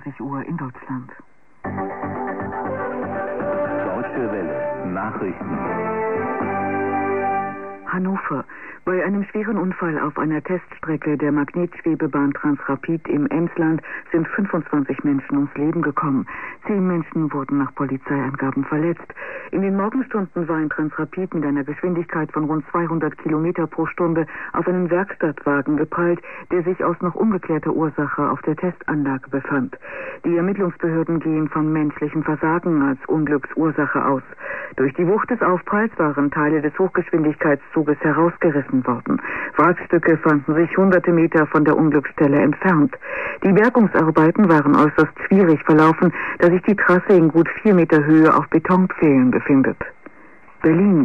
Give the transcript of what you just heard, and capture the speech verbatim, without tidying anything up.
einundzwanzig Uhr in Deutschland. Deutsche Welle. Nachrichten. Hannover. Bei einem schweren Unfall auf einer Teststrecke der Magnetschwebebahn Transrapid im Emsland sind fünfundzwanzig Menschen ums Leben gekommen. Zehn Menschen wurden nach Polizeiangaben verletzt. In den Morgenstunden war ein Transrapid mit einer Geschwindigkeit von rund zweihundert Kilometer pro Stunde auf einen Werkstattwagen geprallt, der sich aus noch ungeklärter Ursache auf der Testanlage befand. Die Ermittlungsbehörden gehen von menschlichem Versagen als Unglücksursache aus. Durch die Wucht des Aufpralls waren Teile des Hochgeschwindigkeitszuges herausgerissen worden. Wrackstücke fanden sich hunderte Meter von der Unglücksstelle entfernt. Die Bergungsarbeiten waren äußerst schwierig verlaufen, da sich die Trasse in gut vier Meter Höhe auf Betonpfählen befindet. Berlin.